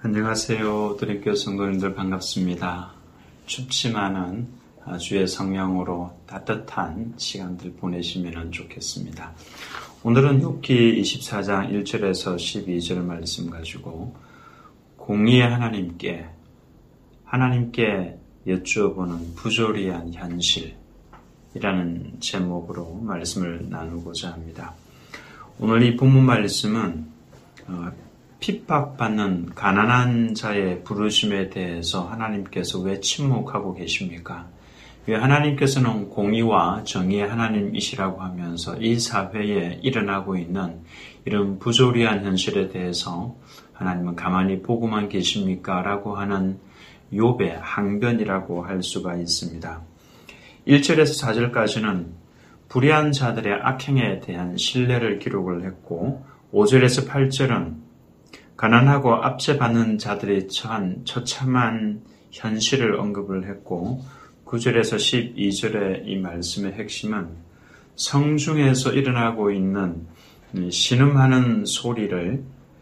안녕하세요. 드림교회 성도님들 반갑습니다. 춥지만은 주의 성령으로 따뜻한 시간들 보내시면 좋겠습니다. 오늘은 욥기 24장 1절에서 12절 말씀 가지고 공의의 하나님께 여쭈어보는 부조리한 현실이라는 제목으로 말씀을 나누고자 합니다. 오늘 이 본문 말씀은 핍박받는 가난한 자의 부르심에 대해서 하나님께서 왜 침묵하고 계십니까? 왜 하나님께서는 공의와 정의의 하나님이시라고 하면서 이 사회에 일어나고 있는 이런 부조리한 현실에 대해서 하나님은 가만히 보고만 계십니까? 라고 하는 욥의 항변이라고 할 수가 있습니다. 1절에서 4절까지는 불의한 자들의 악행에 대한 신뢰를 기록을 했고 5절에서 8절은 가난하고 압제받는 자들이 처한 처참한 현실을 언급을 했고 9절에서 12절의 이 말씀의 핵심은 성중에서 일어나고 있는 신음하는 소리를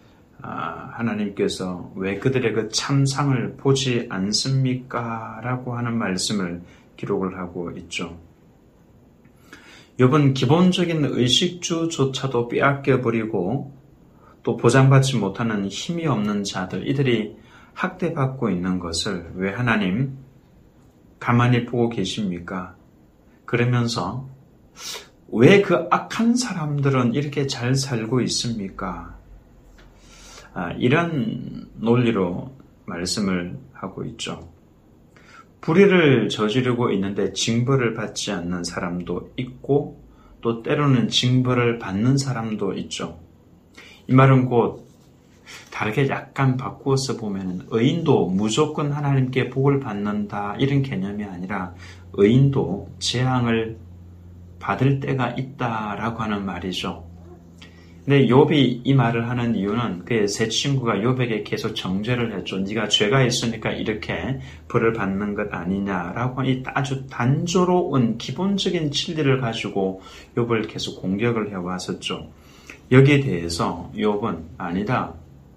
하나님께서 왜 그들의 그 참상을 보지 않습니까? 라고 하는 말씀을 기록을 하고 있죠. 욥은 기본적인 의식주조차도 빼앗겨버리고 또 보장받지 못하는 힘이 없는 자들, 이들이 학대받고 있는 것을 왜 하나님 가만히 보고 계십니까? 그러면서 왜 그 악한 사람들은 이렇게 잘 살고 있습니까? 이런 논리로 말씀을 하고 있죠. 불의를 저지르고 있는데 징벌을 받지 않는 사람도 있고 또 때로는 징벌을 받는 사람도 있죠. 이 말은 곧 다르게 약간 바꾸어서 보면 의인도 무조건 하나님께 복을 받는다 이런 개념이 아니라 의인도 재앙을 받을 때가 있다라고 하는 말이죠. 근데 욥이 이 말을 하는 이유는 그의 세 친구가 욥에게 계속 정죄를 했죠. 네가 죄가 있으니까 이렇게 벌을 받는 것 아니냐라고 이 아주 단조로운 기본적인 진리를 가지고 욥을 계속 공격을 해왔었죠. 여기에 대해서 욥은 아니다.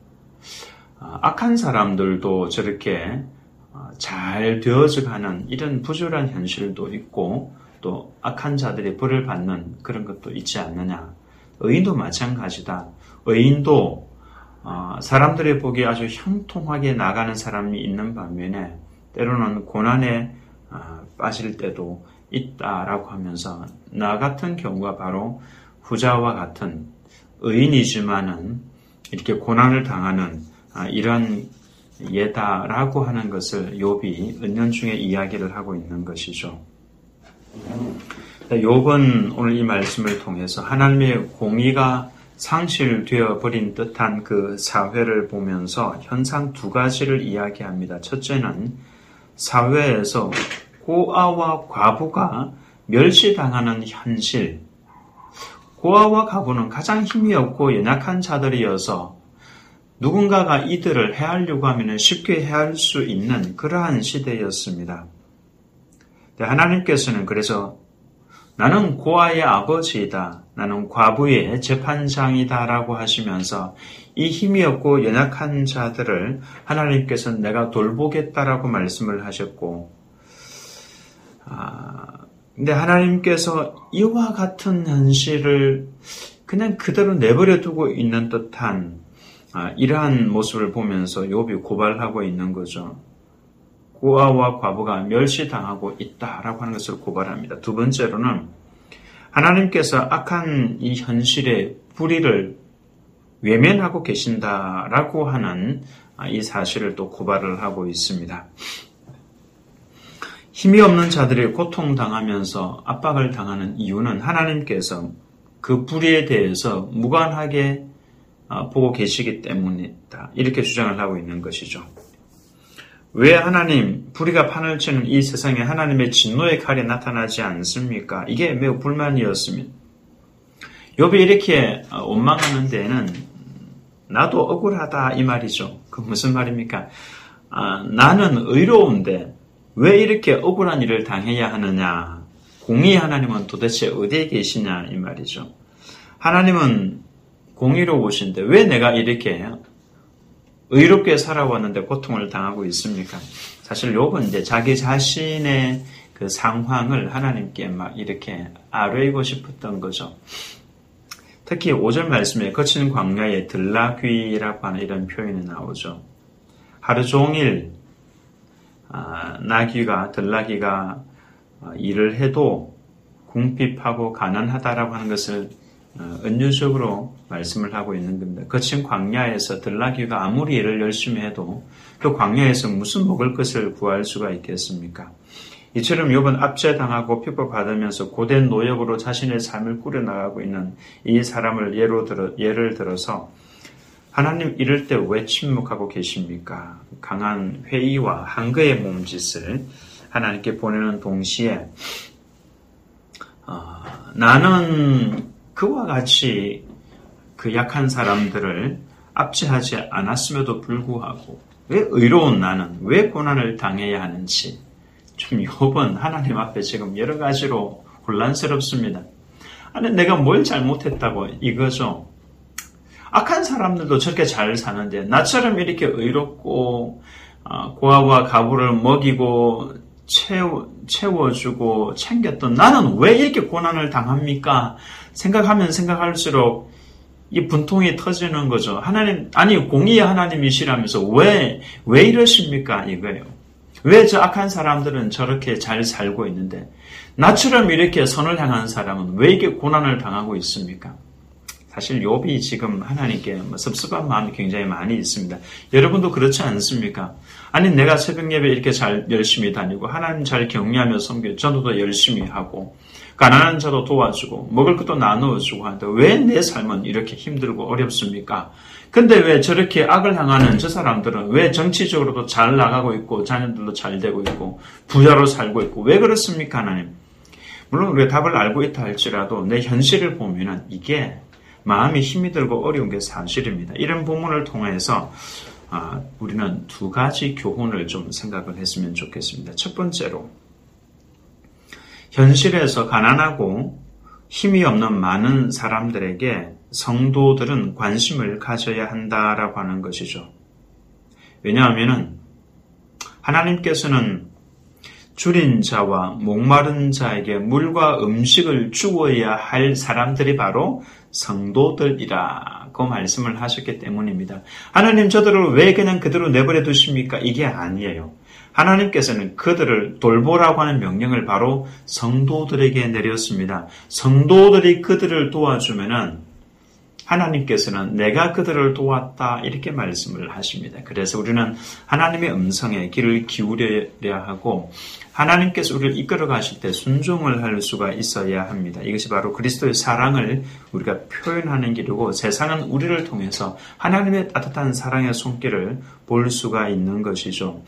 악한 사람들도 저렇게 잘 되어져가는 이런 부조리한 현실도 있고 또 악한 자들이 벌을 받는 그런 것도 있지 않느냐. 의인도 마찬가지다. 의인도 사람들의 보기에 아주 형통하게 나가는 사람이 있는 반면에 때로는 고난에 빠질 때도 있다라고 하면서 나 같은 경우가 바로 후자와 같은 의인이지만은 이렇게 고난을 당하는 이런 예다라고 하는 것을 욥이 은연중에 이야기를 하고 있는 것이죠. 욥은 오늘 이 말씀을 통해서 하나님의 공의가 상실되어 버린 듯한 그 사회를 보면서 현상 두 가지를 이야기합니다. 첫째는 사회에서 고아와 과부가 멸시당하는 현실. 고아와 과부는 가장 힘이 없고 연약한 자들이어서 누군가가 이들을 해하려고 하면 쉽게 해할 수 있는 그러한 시대였습니다. 하나님께서는 그래서 나는 고아의 아버지이다. 나는 과부의 재판장이다. 라고 하시면서 이 힘이 없고 연약한 자들을 하나님께서는 내가 돌보겠다라고 말씀을 하셨고 근데 하나님께서 이와 같은 현실을 그냥 그대로 내버려 두고 있는 듯한 이러한 모습을 보면서 욥이 고발하고 있는 거죠. 고아와 과부가 멸시당하고 있다라고 하는 것을 고발합니다. 두 번째로는 하나님께서 악한 이 현실의 불의를 외면하고 계신다라고 하는 이 사실을 또 고발을 하고 있습니다. 힘이 없는 자들이 고통당하면서 압박을 당하는 이유는 하나님께서 그 불의에 대해서 무관하게 보고 계시기 때문이다. 이렇게 주장을 하고 있는 것이죠. 왜 하나님, 불의가 판을 치는 이 세상에 하나님의 진노의 칼이 나타나지 않습니까? 이게 매우 불만이었습니다. 욥이 이렇게 원망하는 데에는 나도 억울하다 이 말이죠. 그 무슨 말입니까? 나는 의로운데 왜 이렇게 억울한 일을 당해야 하느냐? 공의 하나님은 도대체 어디에 계시냐 이 말이죠. 하나님은 공의로우신데 왜 내가 이렇게 의롭게 살아왔는데 고통을 당하고 있습니까? 사실 욥은 이제 자기 자신의 그 상황을 하나님께 막 이렇게 아뢰고 싶었던 거죠. 특히 5절 말씀에 거친 광야에 들나귀라고 하는 이런 표현이 나오죠. 하루 종일 들나귀가 일을 해도 궁핍하고 가난하다라고 하는 것을 은유적으로 말씀을 하고 있는 겁니다. 거친 광야에서 들나귀가 아무리 일을 열심히 해도 그 광야에서 무슨 먹을 것을 구할 수가 있겠습니까? 이처럼 욥은 압제당하고 핍박받으면서 고된 노역으로 자신의 삶을 꾸려나가고 있는 이 사람을 예를 들어서 하나님 이럴 때 왜 침묵하고 계십니까? 강한 회의와 한계의 몸짓을 하나님께 보내는 동시에 나는 그와 같이 그 약한 사람들을 압제하지 않았음에도 불구하고 왜 의로운 나는 왜 고난을 당해야 하는지 좀 욥은 하나님 앞에 지금 여러 가지로 혼란스럽습니다. 아니 내가 뭘 잘못했다고 이거죠. 악한 사람들도 저렇게 잘 사는데 나처럼 이렇게 의롭고 고아와 가부를 먹이고 채워주고 챙겼던 나는 왜 이렇게 고난을 당합니까? 생각하면 생각할수록 이 분통이 터지는 거죠. 하나님, 아니 공의의 하나님이시라면서 왜 이러십니까? 이거예요. 왜 저 악한 사람들은 저렇게 잘 살고 있는데 나처럼 이렇게 선을 향한 사람은 왜 이렇게 고난을 당하고 있습니까? 사실 욥이 지금 하나님께 섭섭한 마음이 굉장히 많이 있습니다. 여러분도 그렇지 않습니까? 아니 내가 새벽 예배 이렇게 잘 열심히 다니고 하나님 잘 경외하며 섬기고 전도도 열심히 하고 가난한 자도 도와주고 먹을 것도 나누어주고 하는데 왜 내 삶은 이렇게 힘들고 어렵습니까? 근데 왜 저렇게 악을 향하는 저 사람들은 왜 정치적으로도 잘 나가고 있고 자녀들도 잘 되고 있고 부자로 살고 있고 왜 그렇습니까 하나님? 물론 우리가 답을 알고 있다 할지라도 내 현실을 보면은 이게 마음이 힘이 들고 어려운 게 사실입니다. 이런 부분을 통해서 우리는 두 가지 교훈을 좀 생각을 했으면 좋겠습니다. 첫 번째로 현실에서 가난하고 힘이 없는 많은 사람들에게 성도들은 관심을 가져야 한다라고 하는 것이죠. 왜냐하면 하나님께서는 줄인 자와 목마른 자에게 물과 음식을 주어야 할 사람들이 바로 성도들이라고 말씀을 하셨기 때문입니다. 하나님 저들을 왜 그냥 그대로 내버려 두십니까? 이게 아니에요. 하나님께서는 그들을 돌보라고 하는 명령을 바로 성도들에게 내렸습니다. 성도들이 그들을 도와주면은 하나님께서는 내가 그들을 도왔다 이렇게 말씀을 하십니다. 그래서 우리는 하나님의 음성에 귀를 기울여야 하고 하나님께서 우리를 이끌어 가실 때 순종을 할 수가 있어야 합니다. 이것이 바로 그리스도의 사랑을 우리가 표현하는 길이고 세상은 우리를 통해서 하나님의 따뜻한 사랑의 손길을 볼 수가 있는 것이죠.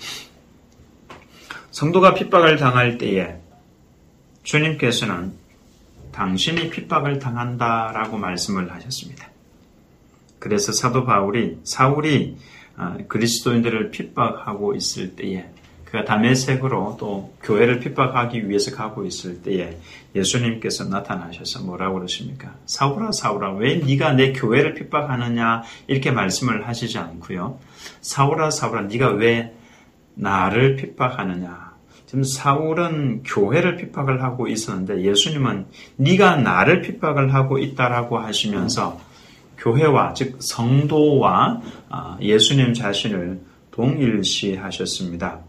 성도가 핍박을 당할 때에 주님께서는 당신이 핍박을 당한다라고 말씀을 하셨습니다. 그래서 사도 사울이 그리스도인들을 핍박하고 있을 때에 그가 다메섹으로 또 교회를 핍박하기 위해서 가고 있을 때에 예수님께서 나타나셔서 뭐라고 그러십니까? 사울아 사울아 왜 네가 내 교회를 핍박하느냐 이렇게 말씀을 하시지 않고요. 사울아 사울아 네가 왜 나를 핍박하느냐. 지금 사울은 교회를 핍박을 하고 있었는데 예수님은 네가 나를 핍박을 하고 있다라고 하시면서 교회와 즉 성도와 예수님 자신을 동일시하셨습니다.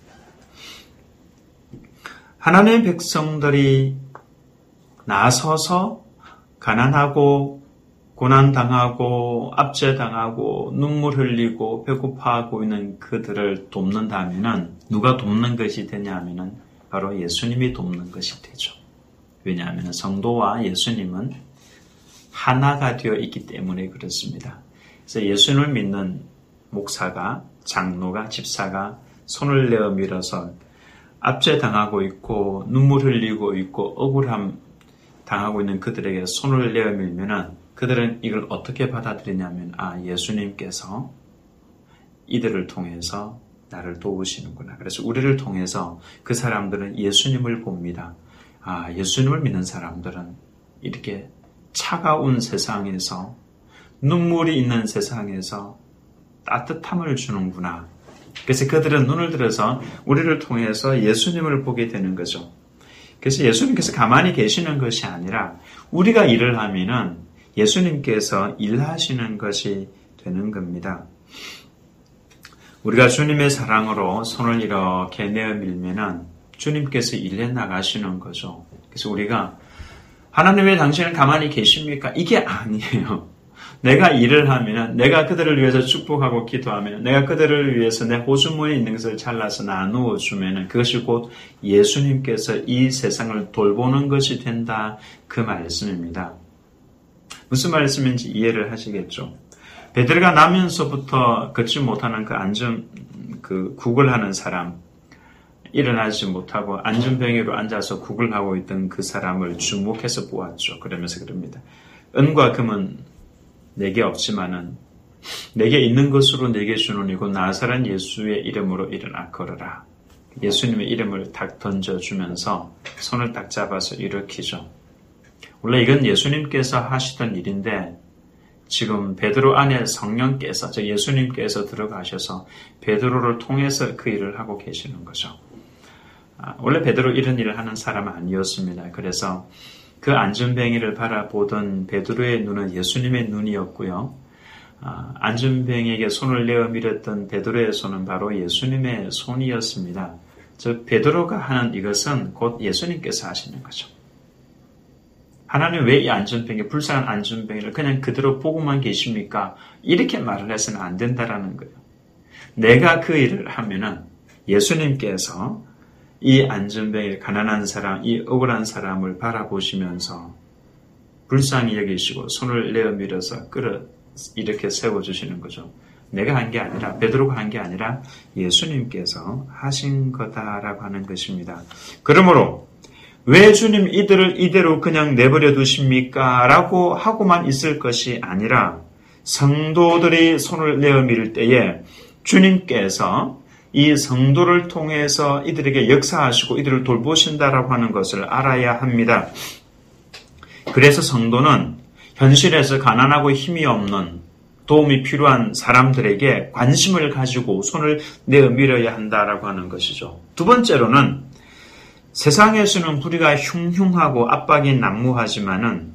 하나님의 백성들이 나서서 가난하고 고난당하고 압제당하고 눈물 흘리고 배고파하고 있는 그들을 돕는다면은 누가 돕는 것이 되냐면은 바로 예수님이 돕는 것이 되죠. 왜냐하면 성도와 예수님은 하나가 되어 있기 때문에 그렇습니다. 그래서 예수님을 믿는 목사가 장로가 집사가 손을 내어 밀어서 압제당하고 있고 눈물 흘리고 있고 억울함 당하고 있는 그들에게 손을 내어 밀면은 그들은 이걸 어떻게 받아들이냐면 예수님께서 이들을 통해서 나를 도우시는구나. 그래서 우리를 통해서 그 사람들은 예수님을 봅니다. 예수님을 믿는 사람들은 이렇게 차가운 세상에서 눈물이 있는 세상에서 따뜻함을 주는구나. 그래서 그들은 눈을 들어서 우리를 통해서 예수님을 보게 되는 거죠. 그래서 예수님께서 가만히 계시는 것이 아니라 우리가 일을 하면은 예수님께서 일하시는 것이 되는 겁니다. 우리가 주님의 사랑으로 손을 이렇게 내어 밀면은 주님께서 일해 나가시는 거죠. 그래서 우리가 하나님 왜 당신은 가만히 계십니까? 이게 아니에요. 내가 일을 하면, 내가 그들을 위해서 축복하고 기도하면, 내가 그들을 위해서 내 호주머니에 있는 것을 잘라서 나누어 주면 그것이 곧 예수님께서 이 세상을 돌보는 것이 된다. 그 말씀입니다. 무슨 말씀인지 이해를 하시겠죠? 베드로가 나면서부터 걷지 못하는 국을 하는 사람, 일어나지 못하고 안전병으로 앉아서 국을 하고 있던 그 사람을 주목해서 보았죠. 그러면서 그럽니다. 은과 금은 내게 없지만은 내게 있는 것으로 내게 주노니고 나사렛 예수의 이름으로 일어나 걸어라. 예수님의 이름을 딱 던져주면서 손을 딱 잡아서 일으키죠. 원래 이건 예수님께서 하시던 일인데 지금 베드로 안에 성령께서, 즉 예수님께서 들어가셔서 베드로를 통해서 그 일을 하고 계시는 거죠. 원래 베드로 이런 일을 하는 사람은 아니었습니다. 그래서 그 안전뱅이를 바라보던 베드로의 눈은 예수님의 눈이었고요. 안전뱅이에게 손을 내어 밀었던 베드로의 손은 바로 예수님의 손이었습니다. 즉 베드로가 하는 이것은 곧 예수님께서 하시는 거죠. 하나님 왜 이 안전뱅이, 불쌍한 안전뱅이를 그냥 그대로 보고만 계십니까? 이렇게 말을 해서는 안 된다라는 거예요. 내가 그 일을 하면은 예수님께서 이 안전뱅이, 가난한 사람, 이 억울한 사람을 바라보시면서 불쌍히 여기시고 손을 내어 밀어서 이렇게 세워주시는 거죠. 내가 한 게 아니라, 베드로가 한 게 아니라 예수님께서 하신 거다라고 하는 것입니다. 그러므로 왜 주님 이들을 이대로 그냥 내버려 두십니까? 라고 하고만 있을 것이 아니라 성도들이 손을 내어 밀 때에 주님께서 이 성도를 통해서 이들에게 역사하시고 이들을 돌보신다라고 하는 것을 알아야 합니다. 그래서 성도는 현실에서 가난하고 힘이 없는 도움이 필요한 사람들에게 관심을 가지고 손을 내어 밀어야 한다라고 하는 것이죠. 두 번째로는 세상에서는 불의가 흉흉하고 압박이 난무하지만은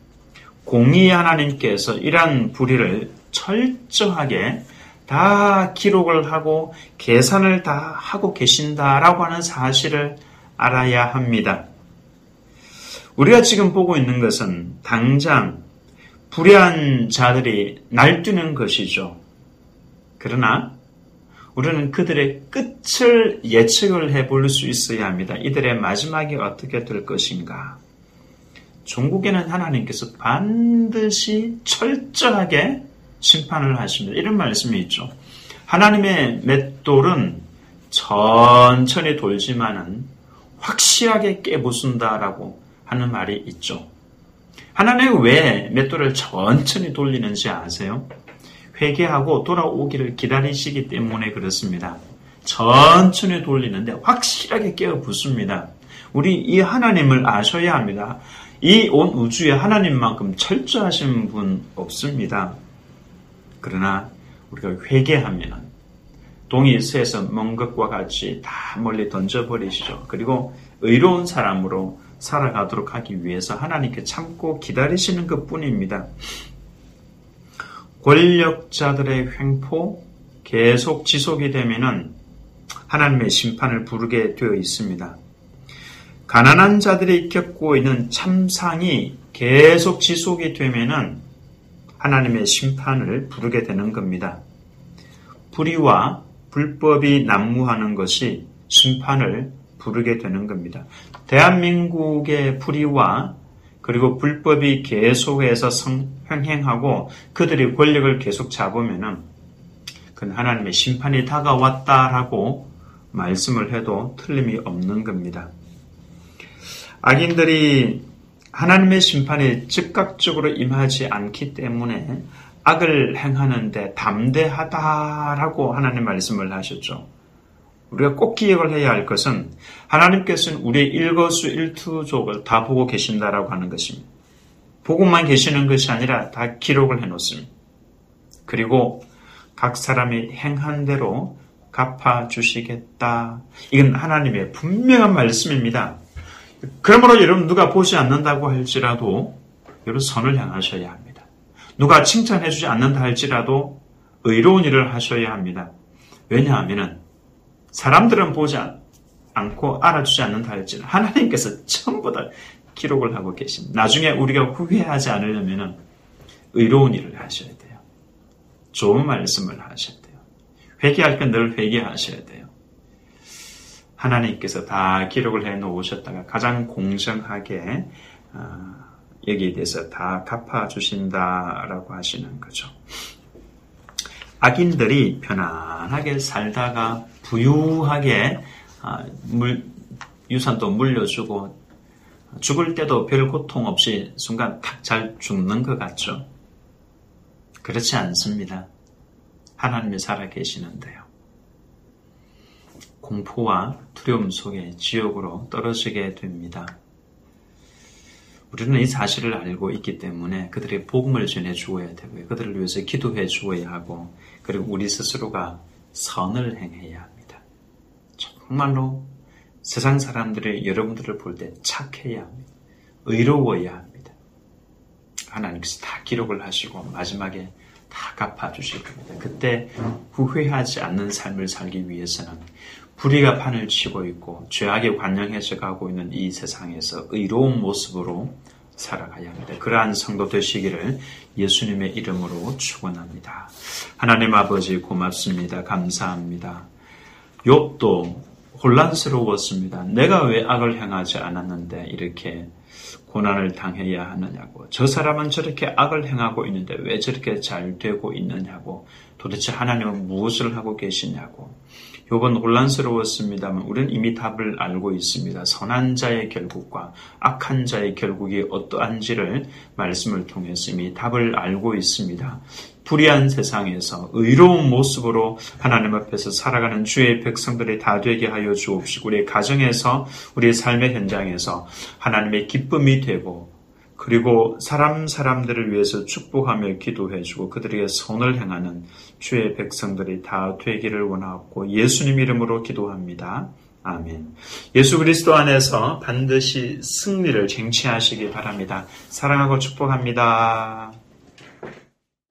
공의 하나님께서 이러한 불의를 철저하게 다 기록을 하고 계산을 다 하고 계신다라고 하는 사실을 알아야 합니다. 우리가 지금 보고 있는 것은 당장 불의한 자들이 날뛰는 것이죠. 그러나 우리는 그들의 끝을 예측을 해볼 수 있어야 합니다. 이들의 마지막이 어떻게 될 것인가. 종국에는 하나님께서 반드시 철저하게 심판을 하십니다. 이런 말씀이 있죠. 하나님의 맷돌은 천천히 돌지만은 확실하게 깨부순다라고 하는 말이 있죠. 하나님은 왜 맷돌을 천천히 돌리는지 아세요? 회개하고 돌아오기를 기다리시기 때문에 그렇습니다. 천천히 돌리는데 확실하게 깨어 붙습니다. 우리 이 하나님을 아셔야 합니다. 이 온 우주에 하나님만큼 철저하신 분 없습니다. 그러나 우리가 회개하면 동이 새에서 먼 것과 같이 다 멀리 던져버리시죠. 그리고 의로운 사람으로 살아가도록 하기 위해서 하나님께 참고 기다리시는 것뿐입니다. 권력자들의 횡포 계속 지속이 되면은 하나님의 심판을 부르게 되어 있습니다. 가난한 자들이 겪고 있는 참상이 계속 지속이 되면은 하나님의 심판을 부르게 되는 겁니다. 불의와 불법이 난무하는 것이 심판을 부르게 되는 겁니다. 대한민국의 불의와 그리고 불법이 계속해서 횡행하고 그들이 권력을 계속 잡으면은 그건 하나님의 심판이 다가왔다라고 말씀을 해도 틀림이 없는 겁니다. 악인들이 하나님의 심판이 즉각적으로 임하지 않기 때문에 악을 행하는데 담대하다라고 하나님 말씀을 하셨죠. 우리가 꼭 기억을 해야 할 것은 하나님께서는 우리의 일거수일투족을 다 보고 계신다라고 하는 것입니다. 보고만 계시는 것이 아니라 다 기록을 해놓습니다. 그리고 각 사람이 행한 대로 갚아주시겠다. 이건 하나님의 분명한 말씀입니다. 그러므로 여러분 누가 보지 않는다고 할지라도 여러분 선을 향하셔야 합니다. 누가 칭찬해주지 않는다 할지라도 의로운 일을 하셔야 합니다. 왜냐하면 사람들은 보지 않고 알아주지 않는다 할지라도 하나님께서 전부 다 기록을 하고 계십니다. 나중에 우리가 후회하지 않으려면 의로운 일을 하셔야 돼요. 좋은 말씀을 하셔야 돼요. 회개할 건 늘 회개하셔야 돼요. 하나님께서 다 기록을 해놓으셨다가 가장 공정하게 여기에 대해서 다 갚아주신다라고 하시는 거죠. 악인들이 편안하게 살다가 부유하게 유산도 물려주고 죽을 때도 별 고통 없이 순간 탁 잘 죽는 것 같죠? 그렇지 않습니다. 하나님이 살아계시는데요. 공포와 두려움 속에 지옥으로 떨어지게 됩니다. 우리는 이 사실을 알고 있기 때문에 그들의 복음을 전해 주어야 되고요. 그들을 위해서 기도해 주어야 하고 그리고 우리 스스로가 선을 행해야 합니다. 정말로 세상 사람들이 여러분들을 볼 때 착해야 합니다. 의로워야 합니다. 하나님께서 다 기록을 하시고 마지막에 다 갚아주실 겁니다. 그때 후회하지 않는 삶을 살기 위해서는 불의가 판을 치고 있고 죄악에 관영해져 가고 있는 이 세상에서 의로운 모습으로 살아가야 합니다. 그러한 성도 되시기를 예수님의 이름으로 축원합니다. 하나님 아버지 고맙습니다. 감사합니다. 욥도 혼란스러웠습니다. 내가 왜 악을 행하지 않았는데 이렇게 고난을 당해야 하느냐고, 저 사람은 저렇게 악을 행하고 있는데 왜 저렇게 잘 되고 있느냐고, 도대체 하나님은 무엇을 하고 계시냐고. 욥은 혼란스러웠습니다만 우리는 이미 답을 알고 있습니다. 선한 자의 결국과 악한 자의 결국이 어떠한지를 말씀을 통해서 이미 답을 알고 있습니다. 불의한 세상에서 의로운 모습으로 하나님 앞에서 살아가는 주의 백성들이 다 되게 하여 주옵시고, 우리의 가정에서 우리의 삶의 현장에서 하나님의 기쁨이 되고, 그리고 사람들을 위해서 축복하며 기도해주고 그들에게 선을 행하는 주의 백성들이 다 되기를 원하고 예수님 이름으로 기도합니다. 아멘. 예수 그리스도 안에서 반드시 승리를 쟁취하시기 바랍니다. 사랑하고 축복합니다.